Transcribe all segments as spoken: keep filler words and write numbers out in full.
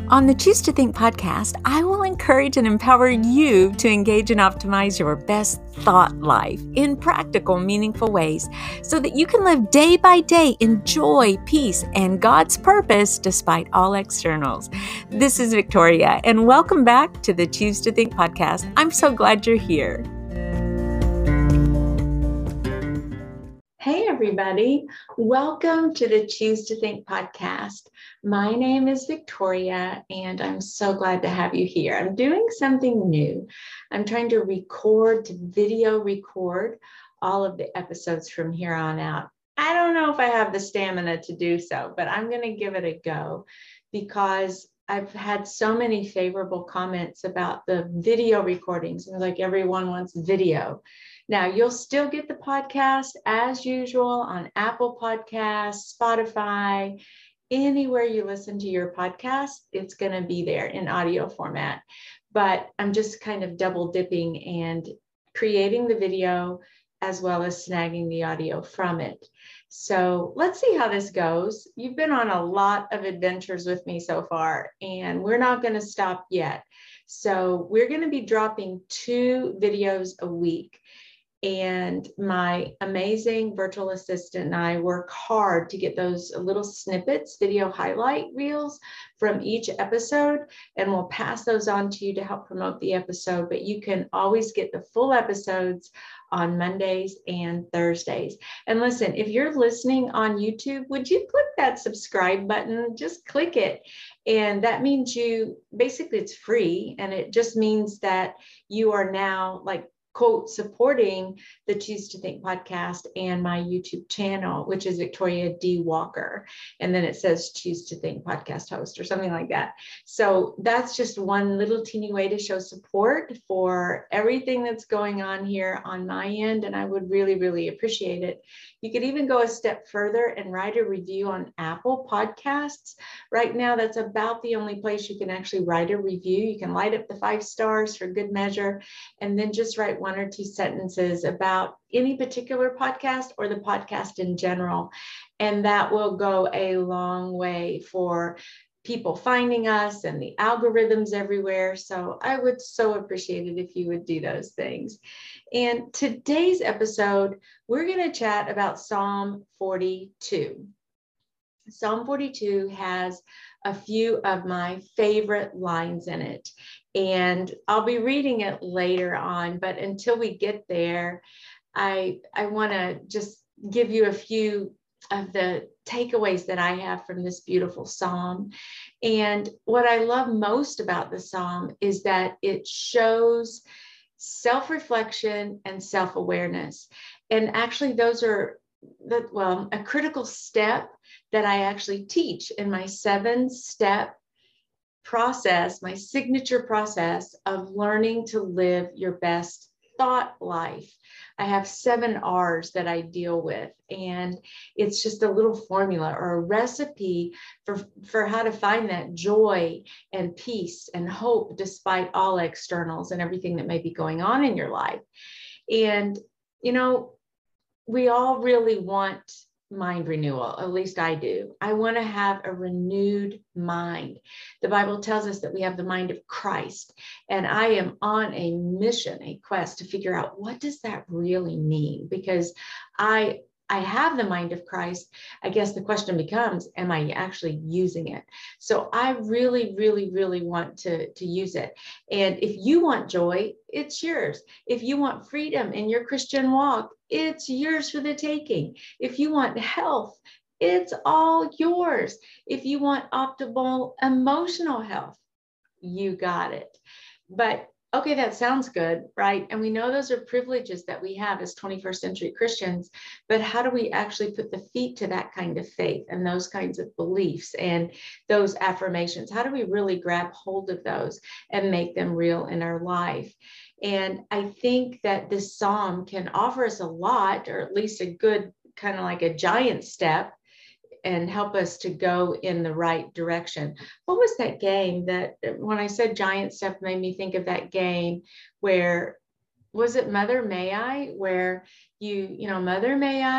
On the Choose to Think podcast, I will encourage and empower you to engage and optimize your best thought life in practical, meaningful ways so that you can live day by day in joy, peace, and God's purpose despite all externals. This is Victoria, and welcome back to the Choose to Think podcast. I'm so glad you're here. Hey, everybody. Welcome to the Choose to Think podcast. My name is Victoria, and I'm so glad to have you here. I'm doing something new. I'm trying to record, to video record all of the episodes from here on out. I don't know if I have the stamina to do so, but I'm going to give it a go because I've had so many favorable comments about the video recordings. And like everyone wants video. Now, you'll still get the podcast as usual on Apple Podcasts, Spotify, anywhere you listen to your podcast, it's going to be there in audio format. But I'm just kind of double dipping and creating the video as well as snagging the audio from it. So let's see how this goes. You've been on a lot of adventures with me so far, and we're not going to stop yet. So we're going to be dropping two videos a week. And my amazing virtual assistant and I work hard to get those little snippets, video highlight reels from each episode, and we'll pass those on to you to help promote the episode. But you can always get the full episodes on Mondays and Thursdays. And listen, if you're listening on YouTube, would you click that subscribe button? Just click it. And that means you, basically it's free. And it just means that you are now like, quote, supporting the Choose to Think podcast and my YouTube channel, which is Victoria D. Walker. And then it says Choose to Think podcast host or something like that. So that's just one little teeny way to show support for everything that's going on here on my end. And I would really, really appreciate it. You could even go a step further and write a review on Apple Podcasts. Right now, that's about the only place you can actually write a review. You can light up the five stars for good measure, and then just write one or two sentences about any particular podcast or the podcast in general. And that will go a long way for people finding us and the algorithms everywhere. So I would so appreciate it if you would do those things. And today's episode, we're going to chat about Psalm forty-two. Psalm forty-two has a few of my favorite lines in it. And I'll be reading it later on, but until we get there, I, I want to just give you a few of the takeaways that I have from this beautiful psalm. And what I love most about the psalm is that it shows self-reflection and self-awareness. And actually, those are that well, a critical step that I actually teach in my seven-step process, my signature process of learning to live your best thought life. I have seven R's that I deal with, and it's just a little formula or a recipe for, for how to find that joy and peace and hope despite all externals and everything that may be going on in your life. And, you know, we all really want mind renewal. At least I do. I want to have a renewed mind. The Bible tells us that we have the mind of Christ, and I am on a mission, a quest to figure out what does that really mean? Because I I have the mind of Christ. I guess the question becomes, am I actually using it? So I really, really, really want to, to use it. And if you want joy, it's yours. If you want freedom in your Christian walk, it's yours for the taking. If you want health, it's all yours. If you want optimal emotional health, you got it. But okay, that sounds good, right? And we know those are privileges that we have as twenty-first century Christians, but how do we actually put the feet to that kind of faith and those kinds of beliefs and those affirmations? How do we really grab hold of those and make them real in our life? And I think that this psalm can offer us a lot, or at least a good kind of like a giant step, and help us to go in the right direction. What was that game that, when I said giant step, made me think of that game where, was it Mother May I, where you, you know, Mother May I,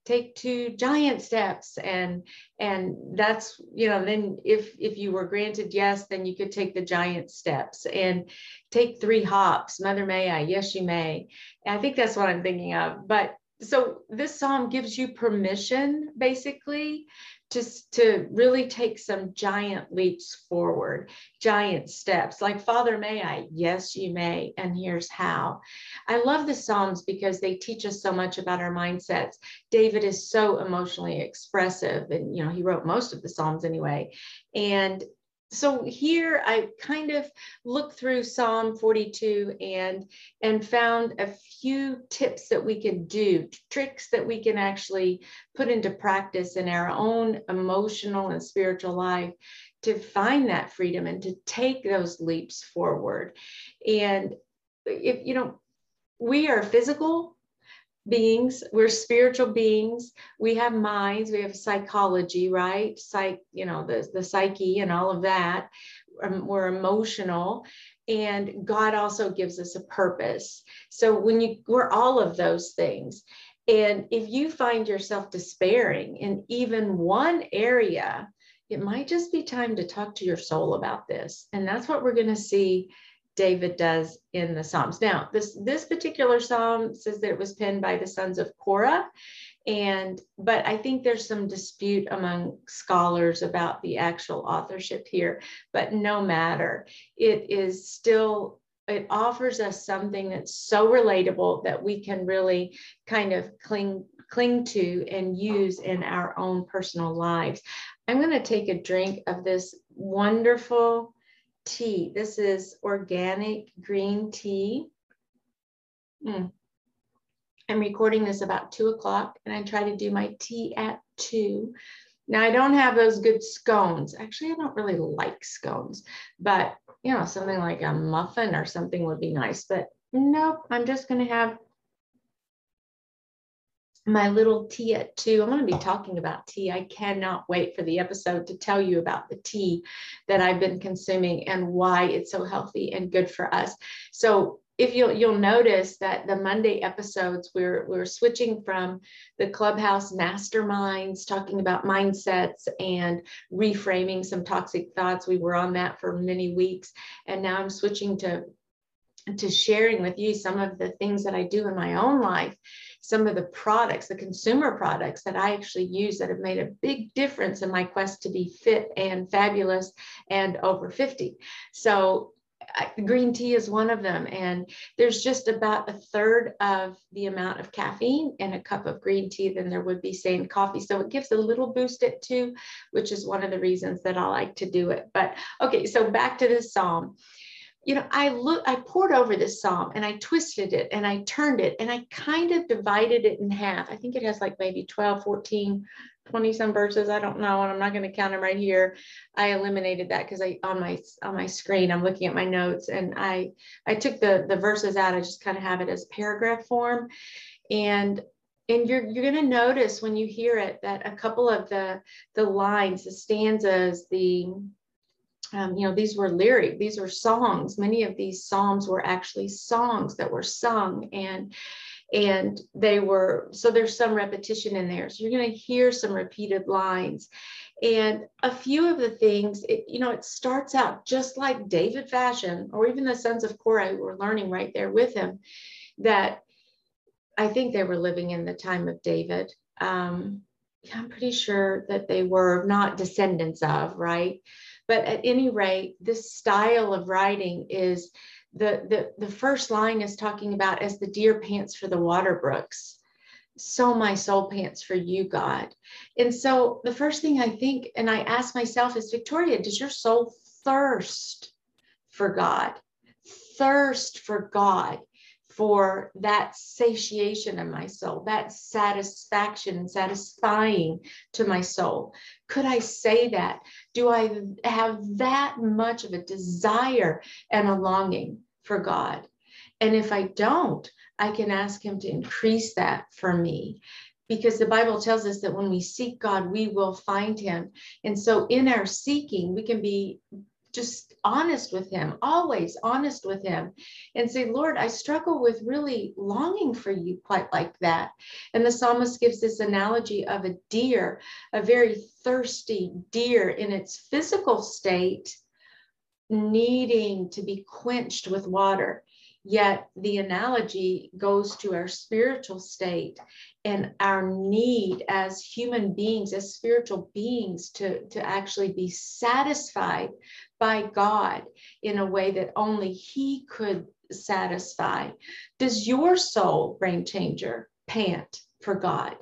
take two giant steps. And, and that's, you know, then if, if you were granted yes, then you could take the giant steps and take three hops. Mother, may I? Yes, you may. And I think that's what I'm thinking of. But so this psalm gives you permission, basically, just to really take some giant leaps forward, giant steps, like, Father, may I? Yes, you may. And here's how. I love the Psalms because they teach us so much about our mindsets. David is so emotionally expressive, and, you know, he wrote most of the Psalms anyway. And so here I kind of looked through Psalm forty-two and, and found a few tips that we can do, tricks that we can actually put into practice in our own emotional and spiritual life to find that freedom and to take those leaps forward. And if, you know, we are physical beings, we're spiritual beings, we have minds, we have psychology, right? Psych, you know, the, the psyche and all of that. Um, we're emotional, and God also gives us a purpose. So when you, we're all of those things. And if you find yourself despairing in even one area, it might just be time to talk to your soul about this. And that's what we're going to see David does in the Psalms. Now, this, this particular Psalm says that it was penned by the sons of Korah. And, but I think there's some dispute among scholars about the actual authorship here, but no matter, it is still, it offers us something that's so relatable that we can really kind of cling, cling to and use in our own personal lives. I'm going to take a drink of this wonderful tea. This is organic green tea. Mm. I'm recording this about two o'clock, and I try to do my tea at two. Now, I don't have those good scones. Actually, I don't really like scones, but, you know, something like a muffin or something would be nice. But nope, I'm just going to have my little tea at two. I'm going to be talking about tea. I cannot wait for the episode to tell you about the tea that I've been consuming and why it's so healthy and good for us. So if you'll, you'll notice that the Monday episodes, we're, we're switching from the Clubhouse masterminds, talking about mindsets and reframing some toxic thoughts. We were on that for many weeks. And now I'm switching to, to sharing with you some of the things that I do in my own life, some of the products, the consumer products that I actually use that have made a big difference in my quest to be fit and fabulous and over fifty. So I, green tea is one of them. And there's just about a third of the amount of caffeine in a cup of green tea than there would be, say, in coffee. So it gives a little boost at two, which is one of the reasons that I like to do it. But okay, so back to this Psalm. You know, I look, I poured over this Psalm and I twisted it and I turned it and I kind of divided it in half. I think it has like maybe twelve, fourteen, twenty some verses. I don't know. And I'm not going to count them right here. I eliminated that because I, on my, on my screen, I'm looking at my notes, and I, I took the, the verses out. I just kind of have it as paragraph form. And And you're, you're going to notice when you hear it that a couple of the, the lines, the stanzas, the, Um, you know, these were lyric, these were songs. Many of these psalms were actually songs that were sung, and and they were, so there's some repetition in there. So you're going to hear some repeated lines. And a few of the things, it, you know, it starts out just like David fashion, or even the sons of Korah who were learning right there with him, that I think they were living in the time of David. Um, I'm pretty sure that they were not descendants of, right? But at any rate, this style of writing is, the, the, the first line is talking about, as the deer pants for the water brooks, so my soul pants for you, God. And so the first thing I think, and I ask myself is, Victoria, does your soul thirst for God? Thirst for God, for that satiation of my soul, that satisfaction, satisfying to my soul? Could I say that? Do I have that much of a desire and a longing for God? And if I don't, I can ask him to increase that for me, because the Bible tells us that when we seek God, we will find him. And so in our seeking, we can be just honest with him, always honest with him, and say, Lord, I struggle with really longing for you quite like that. And the psalmist gives this analogy of a deer, a very thirsty deer in its physical state, needing to be quenched with water. Yet the analogy goes to our spiritual state and our need as human beings, as spiritual beings, to, to actually be satisfied by God in a way that only He could satisfy. Does your soul, Brain Changer, pant for God?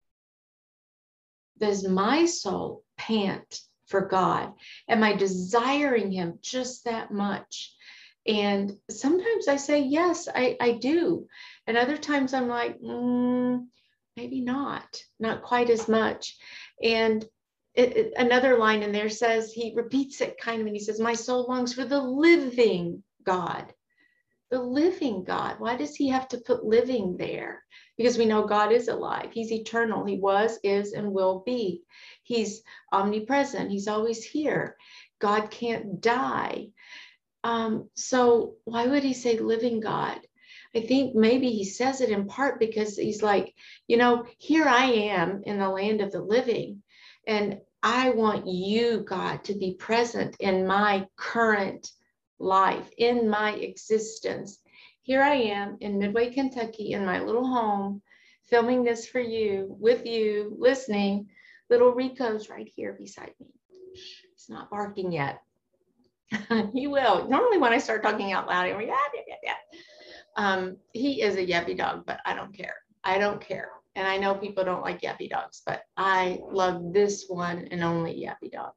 Does my soul pant for God? Am I desiring Him just that much? And sometimes I say, yes, I, I do. And other times I'm like, mm, maybe not, not quite as much. And it, it, another line in there says, he repeats it kind of, and he says, my soul longs for the living God. The living God. Why does he have to put living there? Because we know God is alive. He's eternal. He was, is, and will be. He's omnipresent. He's always here. God can't die. Um, so why would he say living God? I think maybe he says it in part because he's like, you know, here I am in the land of the living, and I want you, God, to be present in my current life, in my existence. Here I am in Midway, Kentucky, in my little home, filming this for you, with you, listening. Little Rico's right here beside me. He's not barking yet. He will. Normally when I start talking out loud, he'll be, yeah, yeah, yeah, yeah. Um, he is a yappy dog, but I don't care. I don't care. And I know people don't like yappy dogs, but I love this one and only yappy dog.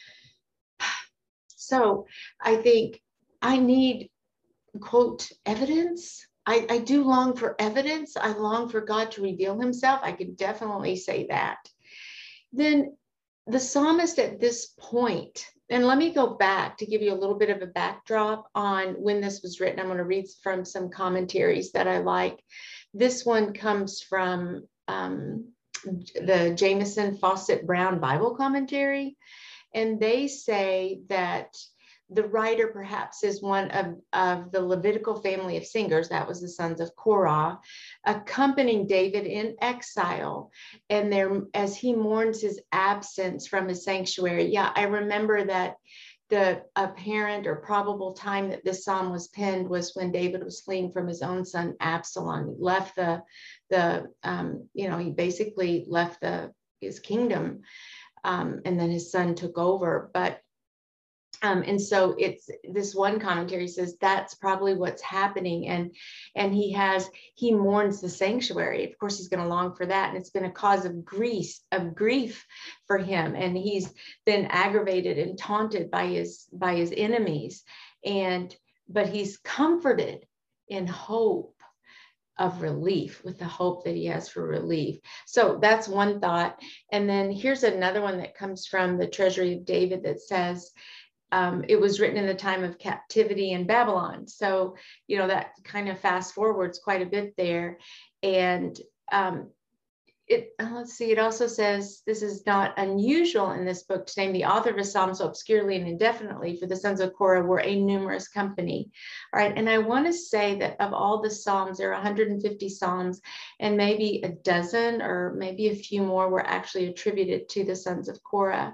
So I think I need, quote, evidence. I, I do long for evidence. I long for God to reveal himself. I could definitely say that. Then the psalmist at this point, and let me go back to give you a little bit of a backdrop on when this was written. I'm going to read from some commentaries that I like. This one comes from um, the Jamieson Fausset Brown Bible commentary. And they say that the writer perhaps is one of, of the Levitical family of singers, that was the sons of Korah, accompanying David in exile. And there, as he mourns his absence from his sanctuary. Yeah, I remember that the apparent or probable time that this psalm was penned was when David was fleeing from his own son Absalom. He left the, the um, you know, he basically left the his kingdom, um, and then his son took over. But Um, and so it's this one commentary says that's probably what's happening. And, and he has, he mourns the sanctuary. Of course, he's going to long for that. And it's been a cause of grief, of grief for him. And he's been aggravated and taunted by his, by his enemies. And, but he's comforted in hope of relief, with the hope that he has for relief. So that's one thought. And then here's another one that comes from the Treasury of David that says, Um, it was written in the time of captivity in Babylon. So, you know, that kind of fast forwards quite a bit there. And um, it, let's see, it also says, this is not unusual in this book to name the author of a psalm so obscurely and indefinitely, for the sons of Korah were a numerous company. All right. And I want to say that of all the psalms, there are one hundred fifty psalms, and maybe a dozen or maybe a few more were actually attributed to the sons of Korah.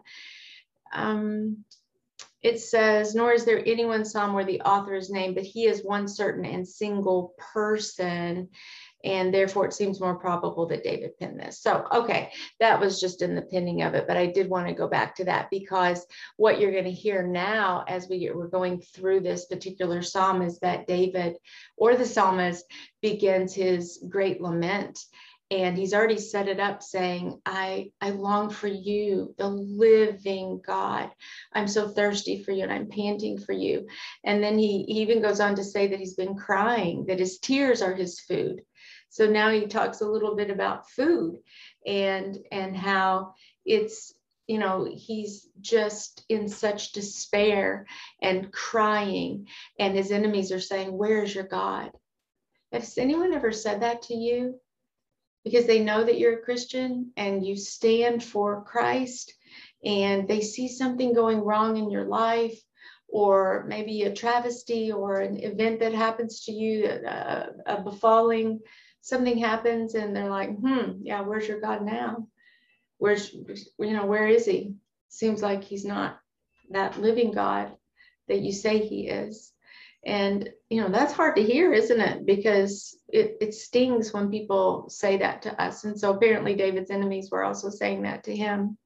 Um, It says, nor is there any one psalm where the author is named, but he is one certain and single person. And therefore, it seems more probable that David penned this. So, okay, that was just in the penning of it. But I did want to go back to that, because what you're going to hear now as we get, we're going through this particular psalm is that David, or the psalmist, begins his great lament. And he's already set it up saying, I, I long for you, the living God. I'm so thirsty for you and I'm panting for you. And then he, he even goes on to say that he's been crying, that his tears are his food. So now he talks a little bit about food and, and how it's, you know, he's just in such despair and crying. And his enemies are saying, where is your God? Has anyone ever said that to you? Because they know that you're a Christian and you stand for Christ, and they see something going wrong in your life, or maybe a travesty or an event that happens to you, a, a befalling, something happens and they're like, hmm, yeah, where's your God now? Where's, you know, where is he? Seems like he's not that living God that you say he is. And, you know, that's hard to hear, isn't it? Because it, it stings when people say that to us. And so apparently David's enemies were also saying that to him.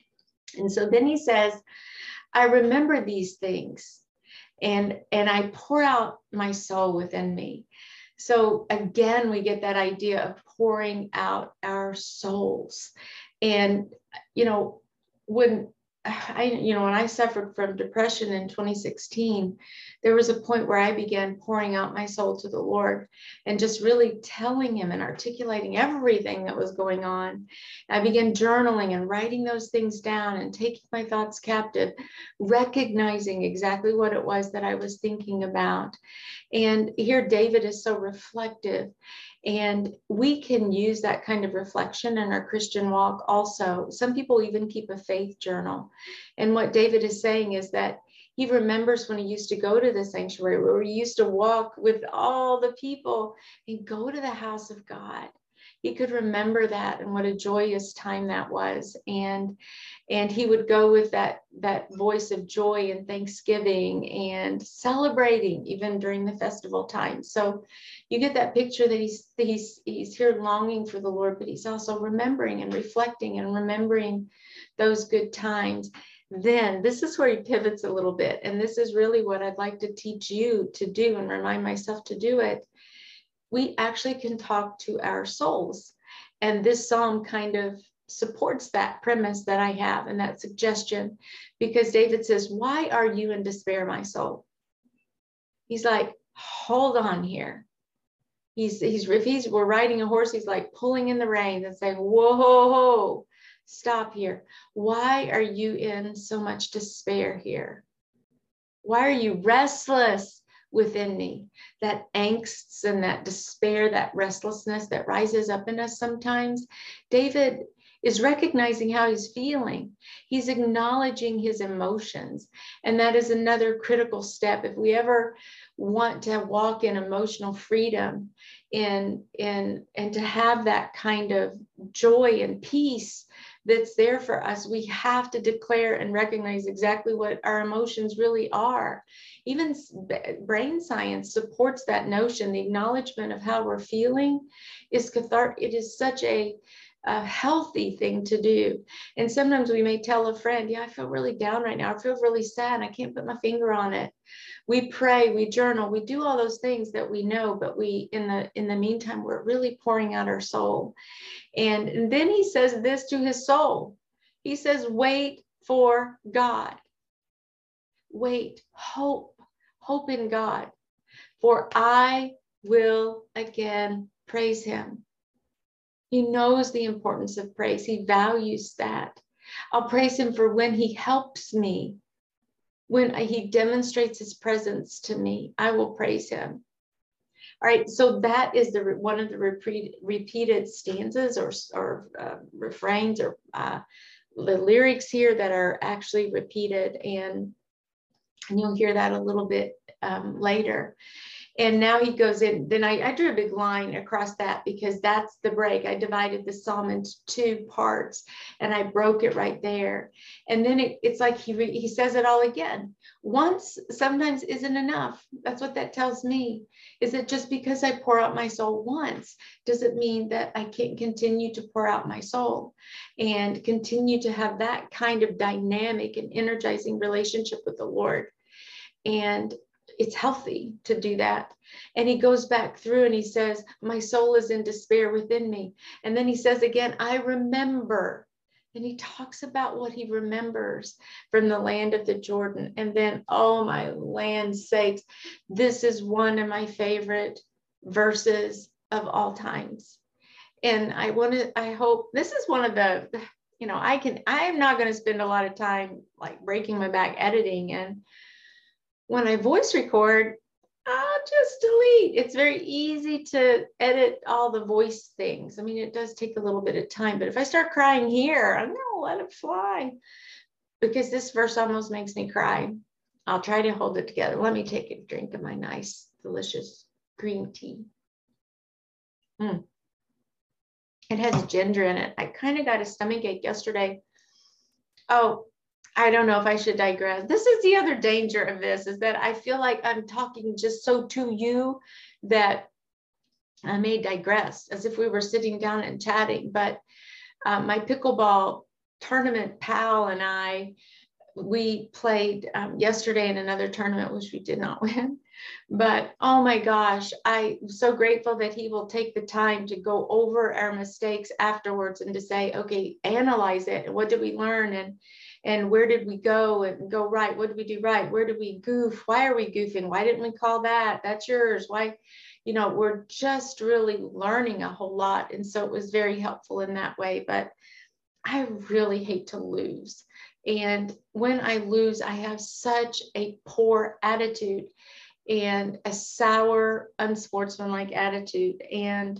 And so then he says, I remember these things and, and I pour out my soul within me. So again, we get that idea of pouring out our souls. And, you know, when I, you know, when I suffered from depression in twenty sixteen, there was a point where I began pouring out my soul to the Lord and just really telling him and articulating everything that was going on. I began journaling and writing those things down and taking my thoughts captive, recognizing exactly what it was that I was thinking about. And here David is so reflective. And we can use that kind of reflection in our Christian walk also. Some people even keep a faith journal. And what David is saying is that he remembers when he used to go to the sanctuary, where he used to walk with all the people and go to the house of God. He could remember that and what a joyous time that was. And, and he would go with that, that voice of joy and thanksgiving and celebrating even during the festival time. So you get that picture that he's, he's, he's here longing for the Lord, but he's also remembering and reflecting and remembering those good times. Then this is where he pivots a little bit. And this is really what I'd like to teach you to do and remind myself to do it. We actually can talk to our souls. And this psalm kind of supports that premise that I have and that suggestion, because David says, why are you in despair, my soul? He's like, hold on here. He's, he's, if he's, we're riding a horse, he's like pulling in the reins and saying, whoa, whoa, whoa, stop here. Why are you in so much despair here? Why are you restless within me? That angst and that despair, that restlessness that rises up in us sometimes. David is recognizing how he's feeling. He's acknowledging his emotions. And that is another critical step. If we ever want to walk in emotional freedom and, and, and to have that kind of joy and peace that's there for us, we have to declare and recognize exactly what our emotions really are. Even brain science supports that notion. The acknowledgement of how we're feeling is cathartic. It is such a, a healthy thing to do. And sometimes we may tell a friend, yeah, I feel really down right now. I feel really sad. I can't put my finger on it. We pray, we journal, we do all those things that we know, but we, in the, in the meantime, we're really pouring out our soul. And, and then he says this to his soul. He says, wait for God. Wait, hope, hope in God. For I will again praise him. He knows the importance of praise. He values that. I'll praise him for when he helps me. When he demonstrates his presence to me, I will praise him. All right, so that is the one of the repeat, repeated stanzas or, or uh, refrains or uh, the lyrics here that are actually repeated, and, and you'll hear that a little bit um, later. And now he goes in, then I, I drew a big line across that because that's the break. I divided the psalm into two parts and I broke it right there. And then it, it's like he, re, he says it all again. Once sometimes isn't enough. That's what that tells me. Is it just because I pour out my soul once, does it mean that I can't continue to pour out my soul and continue to have that kind of dynamic and energizing relationship with the Lord? And it's healthy to do that. And he goes back through and he says, my soul is in despair within me. And then he says again, I remember. And he talks about what he remembers from the land of the Jordan. And then, oh my land's sakes, this is one of my favorite verses of all times. And I want to, I hope this is one of the, you know, I can, I am not going to spend a lot of time like breaking my back editing. And when I voice record, I'll just delete. It's very easy to edit all the voice things. I mean, it does take a little bit of time, but if I start crying here, I'm going to let it fly because this verse almost makes me cry. I'll try to hold it together. Let me take a drink of my nice, delicious green tea. Mm. It has ginger in it. I kind of got a stomach ache yesterday. Oh, I don't know if I should digress. This is the other danger of this, is that I feel like I'm talking just so to you that I may digress as if we were sitting down and chatting. But um, my pickleball tournament pal and I, we played um, yesterday in another tournament, which we did not win. But oh my gosh, I'm so grateful that he will take the time to go over our mistakes afterwards and to say, okay, analyze it. And what did we learn? And, and where did we go and go right? What did we do right? Where did we goof? Why are we goofing? Why didn't we call that? That's yours. Why? You know, we're just really learning a whole lot. And so it was very helpful in that way. But I really hate to lose. And when I lose, I have such a poor attitude and a sour, unsportsmanlike attitude. And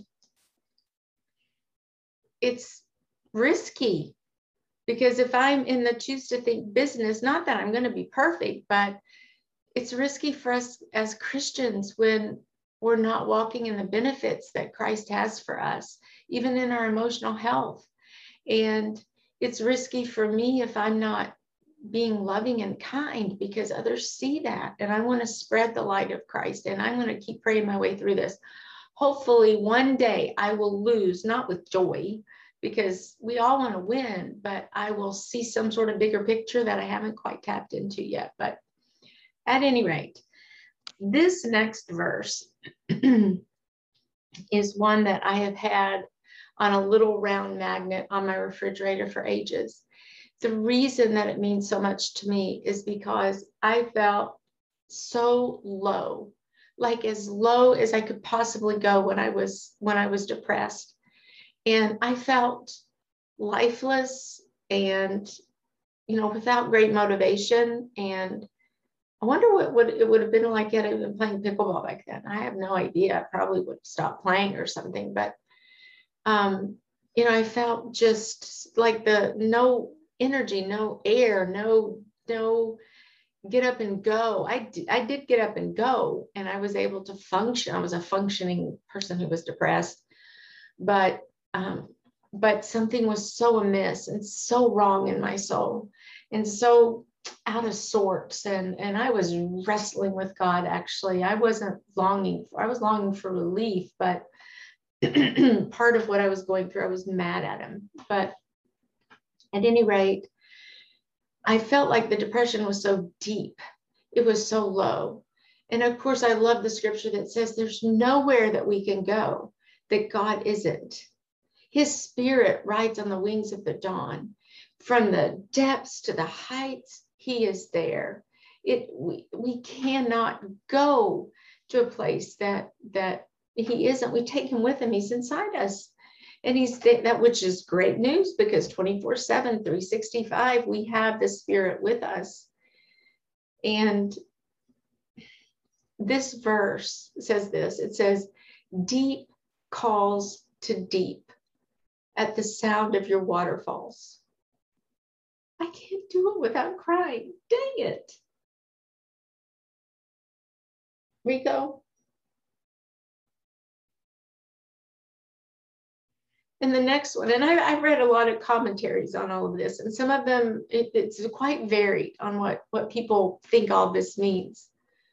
it's risky, because if I'm in the choose to think business, not that I'm going to be perfect, but it's risky for us as Christians when we're not walking in the benefits that Christ has for us, even in our emotional health. And it's risky for me if I'm not being loving and kind, because others see that. And I want to spread the light of Christ. And I'm going to keep praying my way through this. Hopefully one day I will lose, not with joy, because we all want to win, but I will see some sort of bigger picture that I haven't quite tapped into yet. But at any rate, this next verse is one that I have had on a little round magnet on my refrigerator for ages. The reason that it means so much to me is because I felt so low, like as low as I could possibly go when I was when I was depressed. And I felt lifeless and, you know, without great motivation. And I wonder what, what it would have been like had I been playing pickleball back then. I have no idea. I probably would have stopped playing or something. But, um, you know, I felt just like the no energy, no air, no, no get up and go. I did, I did get up and go, and I was able to function. I was a functioning person who was depressed, but, um, but something was so amiss and so wrong in my soul and so out of sorts. And, and I was wrestling with God. Actually, I wasn't longing for, I was longing for relief, but part of what I was going through, I was mad at him. But at any rate, I felt like the depression was so deep. It was so low. And of course, I love the scripture that says there's nowhere that we can go that God isn't. His spirit rides on the wings of the dawn. From the depths to the heights, he is there. It, we, we cannot go to a place that, that he isn't. We take him with him. He's inside us. And he's that, which is great news, because twenty-four seven, three sixty-five, we have the spirit with us. And this verse says this, it says, deep calls to deep at the sound of your waterfalls. I can't do it without crying. Dang it. Rico? And the next one, and I, I've read a lot of commentaries on all of this, and some of them, it, it's quite varied on what, what people think all this means.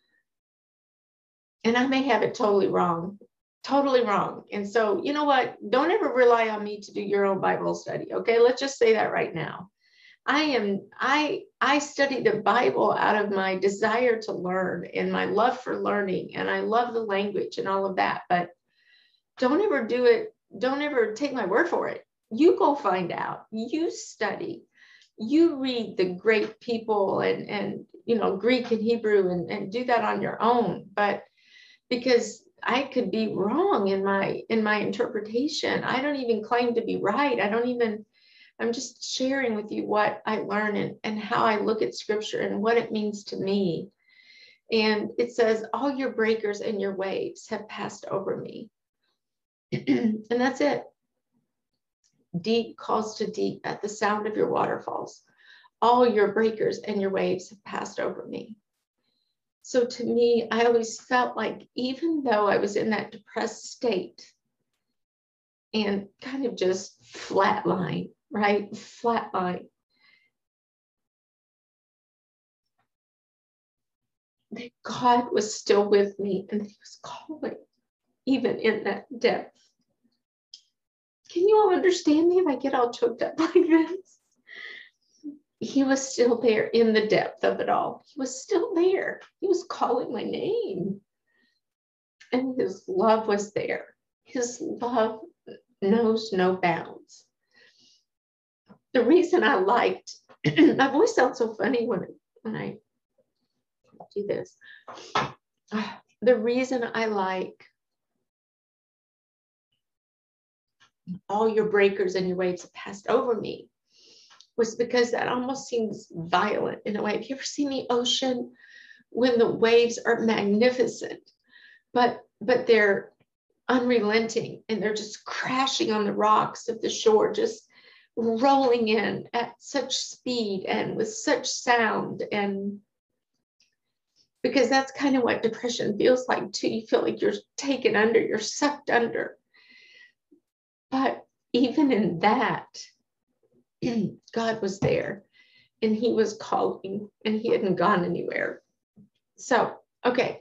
And I may have it totally wrong, totally wrong. And so, you know what? Don't ever rely on me to do your own Bible study. Okay, let's just say that right now. I am, I, I study the Bible out of my desire to learn and my love for learning. And I love the language and all of that, but don't ever do it. Don't ever take my word for it. You go find out, you study, you read the great people and, and, you know, Greek and Hebrew, and, and do that on your own. But because I could be wrong in my, in my interpretation. I don't even claim to be right. I don't even, I'm just sharing with you what I learn and, and how I look at scripture and what it means to me. And it says, all your breakers and your waves have passed over me. And that's it. Deep calls to deep at the sound of your waterfalls. All your breakers and your waves have passed over me. So to me, I always felt like even though I was in that depressed state and kind of just flatline, right? Flatline. That God was still with me and that he was calling even in that depth. Can you all understand me if I get all choked up like this? He was still there in the depth of it all. He was still there. He was calling my name. And his love was there. His love knows no bounds. The reason I liked, my voice sounds so funny when, when I do this. The reason I like all your breakers and your waves have passed over me was because that almost seems violent in a way. Have you ever seen the ocean when the waves are magnificent, but but they're unrelenting and they're just crashing on the rocks of the shore, just rolling in at such speed and with such sound? And because that's kind of what depression feels like too. You feel like you're taken under, you're sucked under. But even in that, God was there and he was calling and he hadn't gone anywhere. So, okay.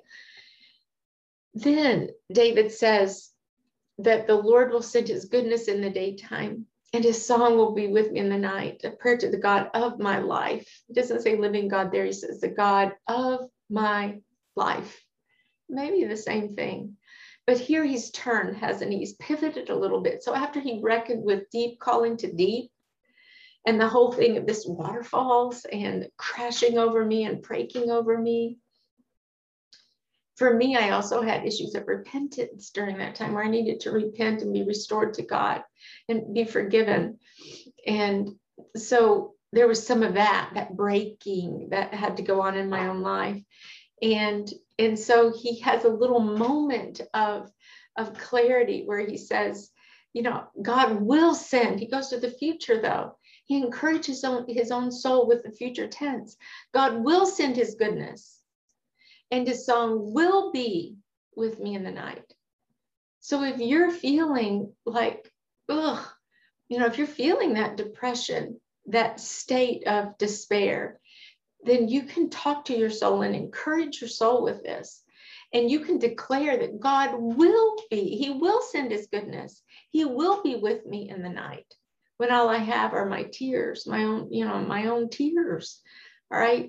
Then David says that the Lord will send his goodness in the daytime and his song will be with me in the night, a prayer to the God of my life. He doesn't say living God there. He says the God of my life. Maybe the same thing. But here he's turned, hasn't he? He's pivoted a little bit. So after he reckoned with deep calling to deep, and the whole thing of this waterfalls and crashing over me and breaking over me. For me, I also had issues of repentance during that time where I needed to repent and be restored to God and be forgiven. And so there was some of that, that breaking that had to go on in my own life. And, and so he has a little moment of, of clarity where he says, you know, God will send. He goes to the future though. He encourages his own, his own soul with the future tense. God will send his goodness and his song will be with me in the night. So if you're feeling like, ugh, you know, if you're feeling that depression, that state of despair, then you can talk to your soul and encourage your soul with this. And you can declare that God will be, he will send his goodness. He will be with me in the night when all I have are my tears, my own, you know, my own tears. All right.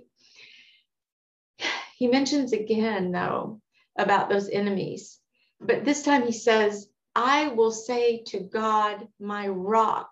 He mentions again, though, about those enemies. But this time he says, I will say to God, my rock.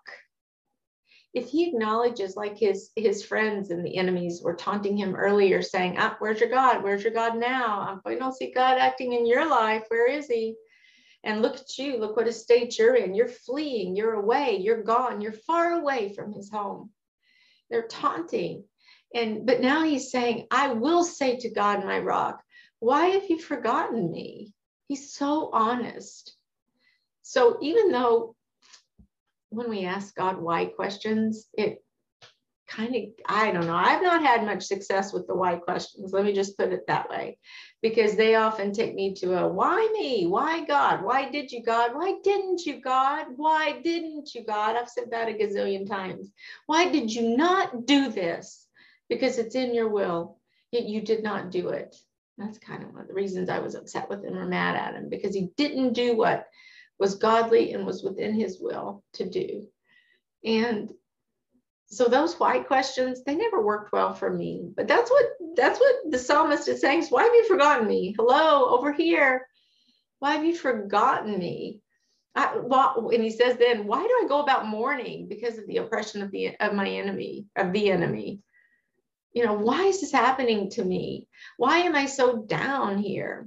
If he acknowledges, like his, his friends and the enemies were taunting him earlier, saying, ah, where's your God? Where's your God now? I don't see God acting in your life. Where is he? And look at you. Look what a state you're in. You're fleeing. You're away. You're gone. You're far away from his home. They're taunting. And but now he's saying, I will say to God, my rock, why have you forgotten me? He's so honest. So even though when we ask God why questions, it kind of, I don't know, I've not had much success with the why questions. Let me just put it that way, because they often take me to a why me? Why God? Why did you, God? Why didn't you, God? Why didn't you, God? I've said that a gazillion times. Why did you not do this? Because it's in your will, yet you did not do it. That's kind of one of the reasons I was upset with him or mad at him, because he didn't do what was godly and was within his will to do. And so those why questions, they never worked well for me. But that's what that's what the psalmist is saying. So why have you forgotten me? Hello, over here. Why have you forgotten me? I, well, and he says then, why do I go about mourning because of the oppression of the of my enemy, of the enemy? You know, why is this happening to me? Why am I so down here?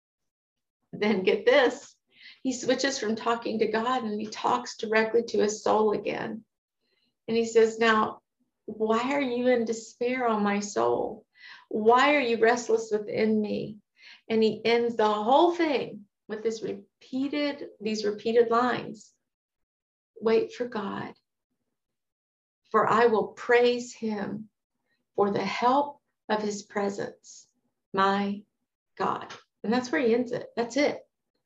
Then get this. He switches from talking to God and he talks directly to his soul again. And he says, now, why are you in despair, oh my soul? Why are you restless within me? And he ends the whole thing with this repeated, these repeated lines. Wait for God, for I will praise him for the help of his presence, my God. And that's where he ends it. That's it.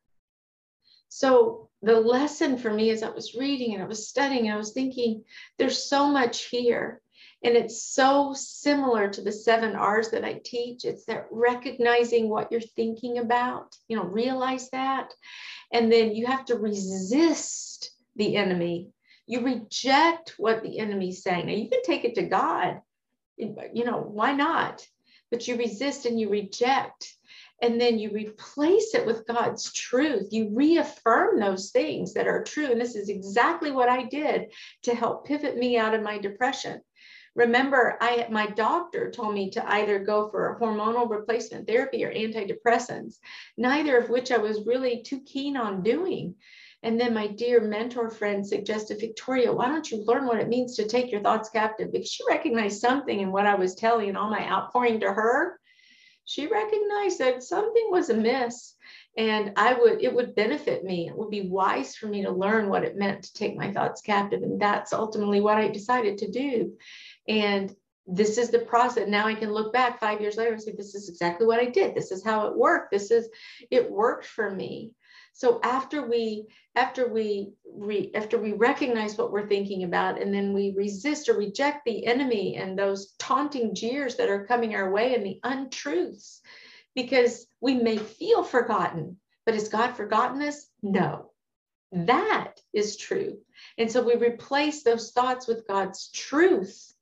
So the lesson for me as I was reading and I was studying, I was thinking, there's so much here. And it's so similar to the seven R's that I teach. It's that recognizing what you're thinking about, you know, realize that. And then you have to resist the enemy. You reject what the enemy's saying. Now you can take it to God, you know, why not? But you resist and you reject. And then you replace it with God's truth. You reaffirm those things that are true. And this is exactly what I did to help pivot me out of my depression. Remember, I my doctor told me to either go for hormonal replacement therapy or antidepressants, neither of which I was really too keen on doing. And then my dear mentor friend suggested, Victoria, why don't you learn what it means to take your thoughts captive? Because she recognized something in what I was telling and all my outpouring to her. She recognized that something was amiss, and I would, it would benefit me. It would be wise for me to learn what it meant to take my thoughts captive. And that's ultimately what I decided to do. And this is the process. Now I can look back five years later and say, this is exactly what I did. This is how it worked. This is, it worked for me. So after we, after we, re, after we recognize what we're thinking about, and then we resist or reject the enemy and those taunting jeers that are coming our way and the untruths, because we may feel forgotten, but has God forgotten us? No, that is true. And so we replace those thoughts with God's truth.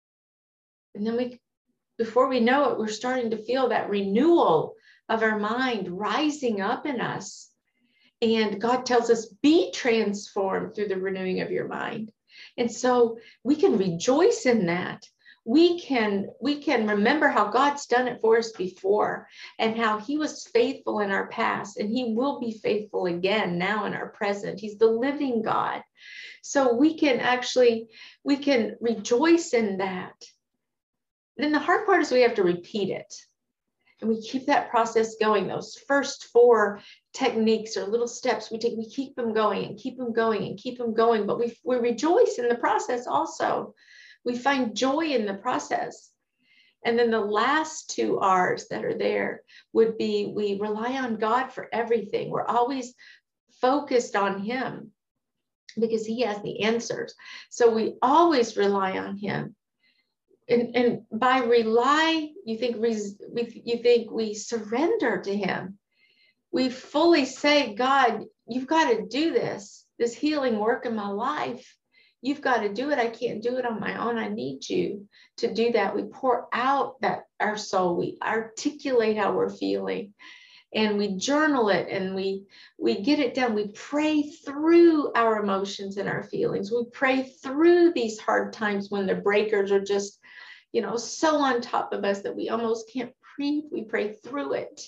And then we, before we know it, we're starting to feel that renewal of our mind rising up in us. And God tells us, be transformed through the renewing of your mind. And so we can rejoice in that. We can, we can remember how God's done it for us before and how he was faithful in our past, and he will be faithful again now in our present. He's the living God. So we can actually, we can rejoice in that. Then the hard part is we have to repeat it. And we keep that process going. Those first four techniques or little steps we take, we keep them going and keep them going and keep them going. But we, we rejoice in the process also. We find joy in the process. And then the last two R's that are there would be, we rely on God for everything. We're always focused on him because he has the answers. So we always rely on him. And, and by rely, you think we, you think we surrender to him. We fully say, God, you've got to do this, this healing work in my life. You've got to do it. I can't do it on my own. I need you to do that. We pour out that our soul. We articulate how we're feeling, and we journal it, and we, we get it down. We pray through our emotions and our feelings. We pray through these hard times when the breakers are just, you know, so on top of us that we almost can't breathe. We pray through it.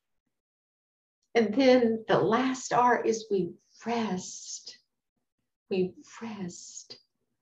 And then the last R is we rest. We rest.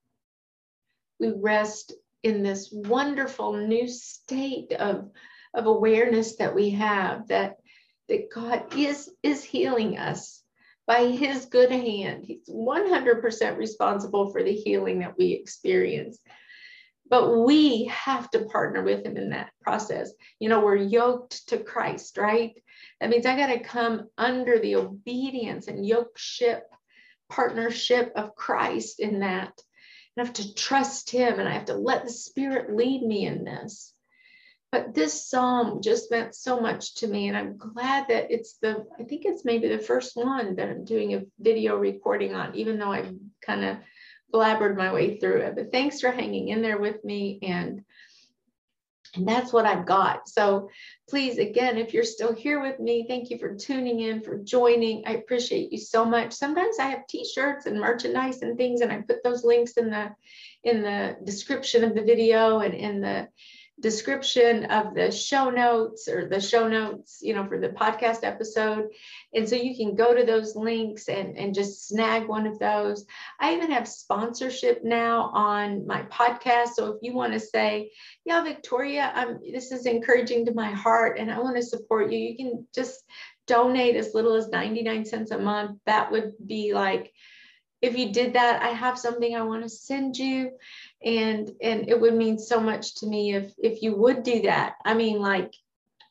We rest in this wonderful new state of, of awareness that we have, that, that God is, is healing us by his good hand. He's one hundred percent responsible for the healing that we experience. But we have to partner with him in that process. You know, we're yoked to Christ, right? That means I got to come under the obedience and yokeship, partnership of Christ in that. And I have to trust him, and I have to let the Spirit lead me in this. But this psalm just meant so much to me, and I'm glad that it's the, I think it's maybe the first one that I'm doing a video recording on, even though I've kind of blabbered my way through it. But thanks for hanging in there with me, and and that's what I've got. So please, again, if you're still here with me, thank you for tuning in, for joining. I appreciate you so much. Sometimes I have t-shirts and merchandise and things, and I put those links in the in the description of the video and in the description of the show notes, or the show notes, you know, for the podcast episode. And so you can go to those links and, and just snag one of those. I even have sponsorship now on my podcast. So if you want to say, yeah, Victoria, I'm, this is encouraging to my heart and I want to support you, you can just donate as little as ninety-nine cents a month. That would be like, if you did that, I have something I want to send you. And, and it would mean so much to me if, if you would do that. I mean, like, if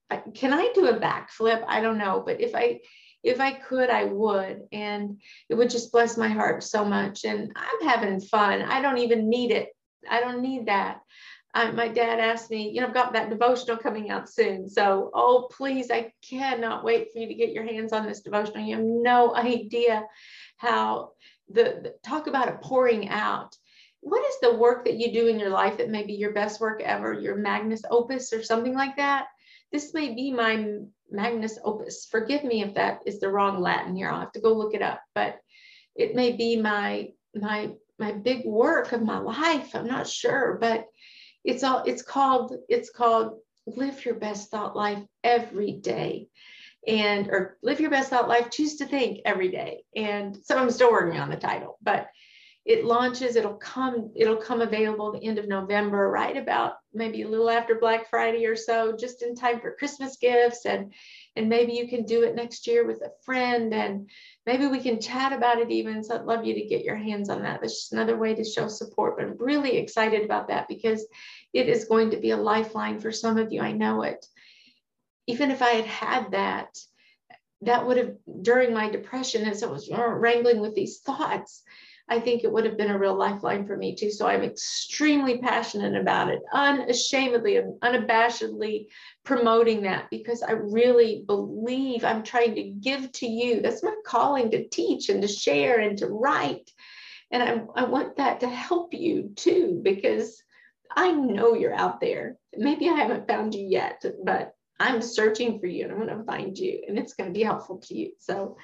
can I do a backflip? I don't know, but if I if I could, I would, and it would just bless my heart so much. And I'm having fun. I don't even need it. I don't need that. Uh, my dad asked me, you know, I've got that devotional coming out soon. So, oh, please, I cannot wait for you to get your hands on this devotional. You have no idea how the, the talk about it pouring out. What is the work that you do in your life that may be your best work ever, your magnus opus or something like that? This may be my magnus opus. Forgive me if that is the wrong Latin here. I'll have to go look it up, but it may be my, my, my big work of my life. I'm not sure, but it's all, it's called, it's called Live Your Best Thought Life Every Day. And, or Live Your Best Thought Life, Choose to Think Every Day. And so I'm still working on the title, but it launches, it'll come, it'll come available the end of November, right about maybe a little after Black Friday or so, just in time for Christmas gifts. And, and maybe you can do it next year with a friend, and maybe we can chat about it even. So I'd love you to get your hands on that. That's just another way to show support, but I'm really excited about that because it is going to be a lifeline for some of you. I know it. Even if I had had that, that would have, during my depression, as I was wrangling with these thoughts, I think it would have been a real lifeline for me too. So I'm extremely passionate about it, unashamedly and unabashedly promoting that, because I really believe I'm trying to give to you. That's my calling, to teach and to share and to write. And I, I want that to help you too, because I know you're out there. Maybe I haven't found you yet, but I'm searching for you and I'm going to find you, and it's going to be helpful to you. So,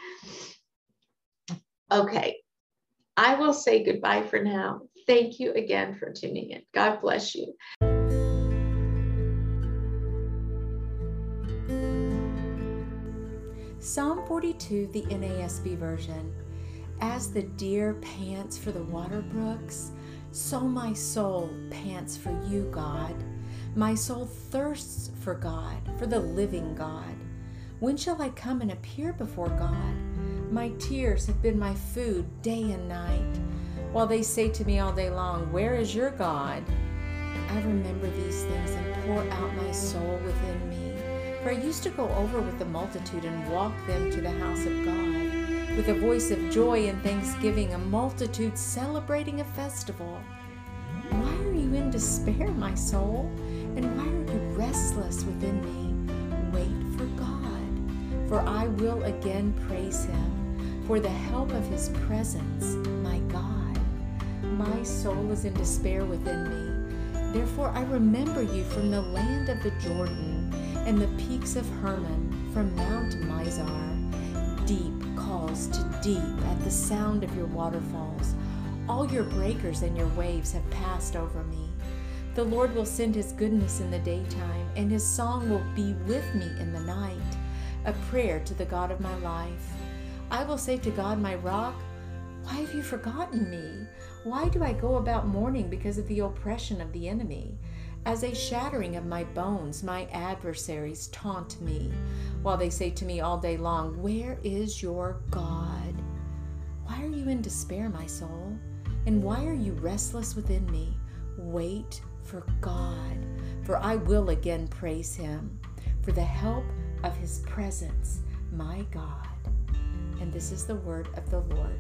okay. I will say goodbye for now. Thank you again for tuning in. God bless you. Psalm forty-two, the N A S B version. As the deer pants for the water brooks, so my soul pants for you, God. My soul thirsts for God, for the living God. When shall I come and appear before God? My tears have been my food day and night, while they say to me all day long, where is your God? I remember these things and pour out my soul within me. For I used to go over with the multitude and walk them to the house of God, with a voice of joy and thanksgiving, a multitude celebrating a festival. Why are you in despair, my soul? And why are you restless within me? Wait for God, for I will again praise him. For the help of his presence, my God. My soul is in despair within me. Therefore I remember you from the land of the Jordan and the peaks of Hermon, from Mount Mizar. Deep calls to deep at the sound of your waterfalls. All your breakers and your waves have passed over me. The Lord will send his goodness in the daytime, and his song will be with me in the night, a prayer to the God of my life. I will say to God, my rock, why have you forgotten me? Why do I go about mourning because of the oppression of the enemy? As a shattering of my bones, my adversaries taunt me, while they say to me all day long, where is your God? Why are you in despair, my soul? And why are you restless within me? Wait for God, for I will again praise him, for the help of his presence, my God. And this is the word of the Lord.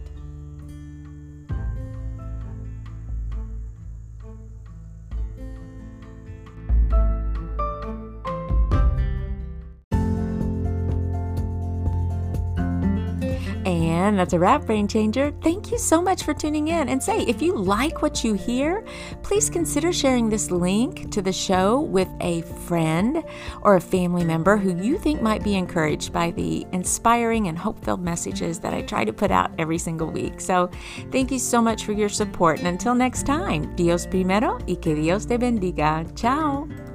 And that's a wrap, Brain Changer. Thank you so much for tuning in. And say, if you like what you hear, please consider sharing this link to the show with a friend or a family member who you think might be encouraged by the inspiring and hope-filled messages that I try to put out every single week. So thank you so much for your support. And until next time, Dios primero y que Dios te bendiga. Ciao.